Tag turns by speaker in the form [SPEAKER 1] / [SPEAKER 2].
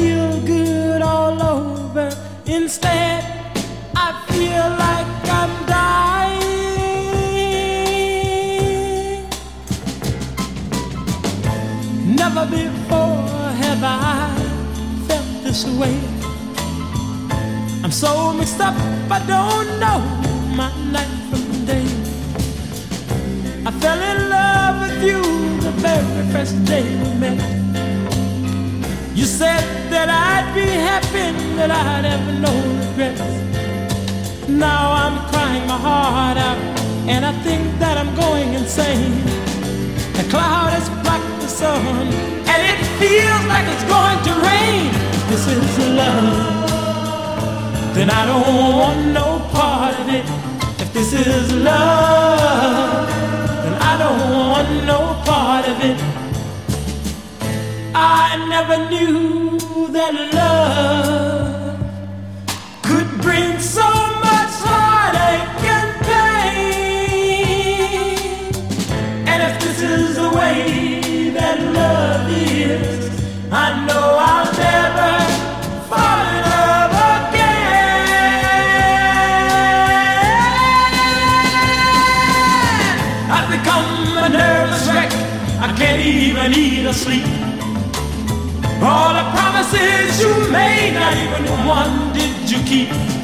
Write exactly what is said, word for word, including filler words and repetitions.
[SPEAKER 1] feel good all over. Instead, I feel like I'm dying. Never before have I felt this way. I'm so mixed up, I don't know my night from day. I fell in love with you the very first day we met. You said that I'd be happy, that I'd have no regrets. Now I'm crying my heart out, and I think that I'm going insane. The cloud has blocked the sun, and it feels like it's going to rain. This is love, then I don't want no part of it. If this is love, then I don't want no part of it. I never knew that love could bring so much heartache and pain. And if this is the way that love is, I know I'll never fall in love again. I've become a nervous wreck, I can't even eat or sleep. All the promises you made, not even one did you keep.